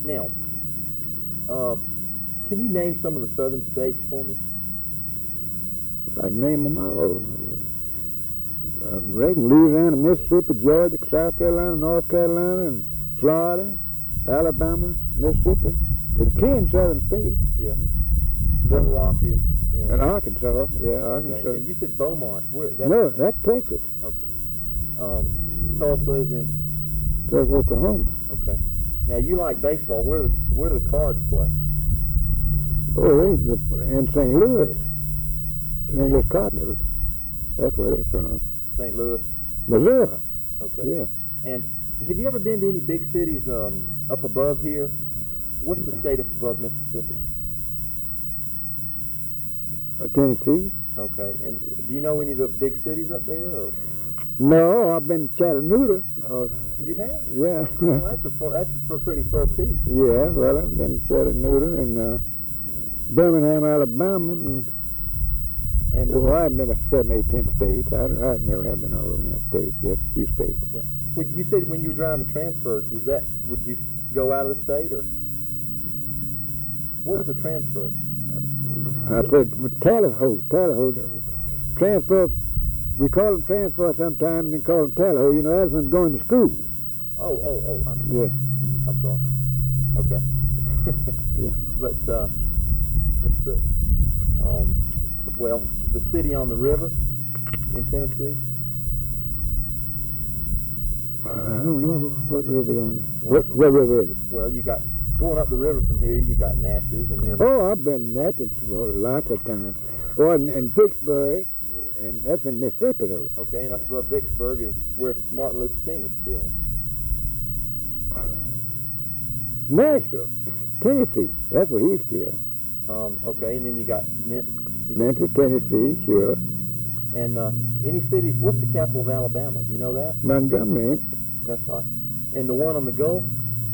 Now, can you name some of the southern states for me? I can name them all. Reckon Louisiana, Mississippi, Georgia, South Carolina, North Carolina, and Florida, Alabama, Mississippi. There's 10 southern states. Yeah. Little Rock is in... And Arkansas, yeah, Arkansas. Okay. And you said Beaumont. Where? No, that's Texas. Okay. Tulsa is in... Tulsa, Oklahoma. Okay. Now, you like baseball. Where do the Cards play? Oh, they're in St. Louis. St. Louis Cardinals. That's where they're from. St. Louis? Missouri. Okay. Yeah. And have you ever been to any big cities up above here? What's the state up above Mississippi? Tennessee. Okay. And do you know any of the big cities up there? Or? No, I've been to Chattanooga. You have? Yeah. Well, that's a pretty far piece. Yeah, well, I've been to Chattanooga and Birmingham, Alabama, and well, I remember 7, 8, 10 states. I never have been all over the states, just a few states. Yeah. Well, you said when you were driving transfers, would you go out of the state, or what was a transfer? I said Tallahassee. Transfer, we call them transfer sometimes and then call them Tallahassee. You know, that's when going to school. Oh, I'm sorry. Yeah. I'm sorry. Okay. Yeah. But, let's see. Well, the city on the river in Tennessee? I don't know what river on it. What river is it? Well, you got, going up the river from here, you got Natchez and then... Oh, I've been Natchez for lots of times. Oh, in Vicksburg, and that's in Mississippi, though. Okay, and up above Vicksburg is where Martin Luther King was killed. Nashville, Tennessee, that's where he's killed. Okay, and then you got Memphis, Tennessee, sure. And any cities, what's the capital of Alabama? Do you know that? Montgomery. That's right. And the one on the Gulf?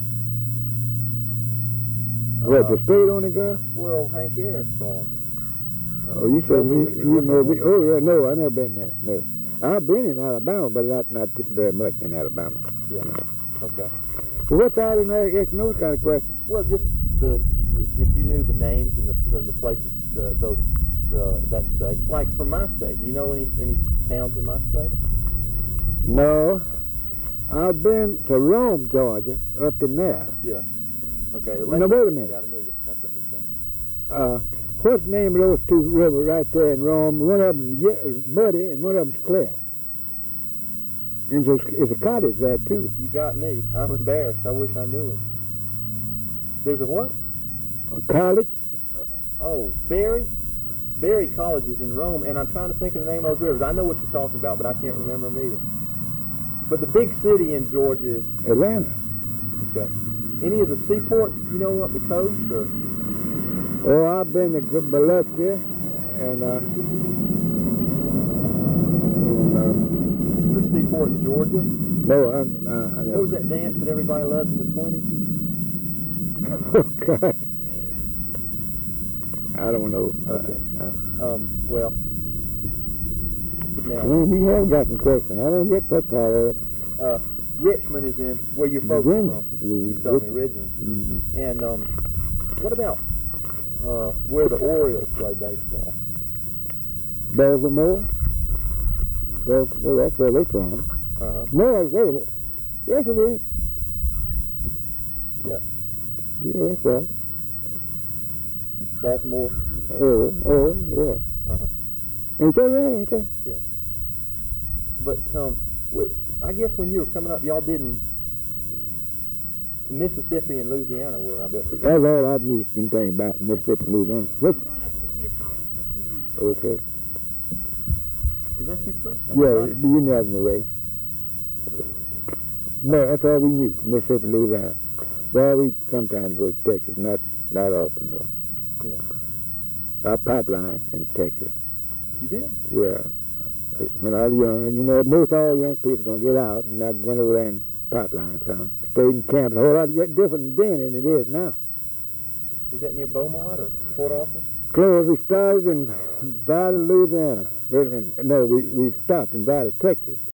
What, the state on the Gulf? Where old Hank Aaron's from. Oh, you said you may be. Oh, yeah, no, I never been there. No, I've been in Alabama, but not very much in Alabama. Yeah. Okay. Well, what's out in there? It's no kind of question. Well, just if you knew the names and the places, that state. Like from my state, do you know any towns in my state? No, I've been to Rome, Georgia, up in there. Yeah. Okay. Now wait a minute. Chattanooga. That's what you're saying. What's the name of those two rivers right there in Rome? One of them's muddy and one of them's clear. And there's a cottage there, too. You got me. I'm embarrassed. I wish I knew him. There's a what? A college? Oh, Berry College is in Rome, and I'm trying to think of the name of those rivers. I know what you're talking about, but I can't remember them either. But the big city in Georgia is... Atlanta. Okay. Any of the seaports, you know, up the coast, or... Oh, I've been to Biloxi and the seaport in Georgia? No, What was that dance that everybody loved in the 20s? Oh, God. I don't know. Okay. Well, now... Man, you have got some questions. I don't get that part of it. Richmond is in where your folks are from. You told me originally. Mm-hmm. And what about where the Orioles play baseball? Baltimore? Well, that's where they're from. Uh-huh. No, wait a minute. Yes, it is. Yeah. Yeah, that's right. Baltimore? Yeah. Uh-huh. Ain't that right, ain't that? Yeah. But, I guess when you were coming up, y'all didn't... Mississippi and Louisiana were, I bet. That's all I've used anything about Mississippi and Louisiana. Okay. Is that your truck? Yeah, you know in the way. No, that's all we knew, Mississippi and Louisiana. Well, we sometimes go to Texas, not often though. Yeah. Our pipeline in Texas. You did? Yeah. When I was young, you know, most all young people gonna get out, and I went over there and pipeline some. Stayed in camp. A whole lot different then than it is now. Was that near Beaumont or Port Arthur? Close. We started in Valley, Louisiana. Wait a minute. No, we stopped in Valley, Texas.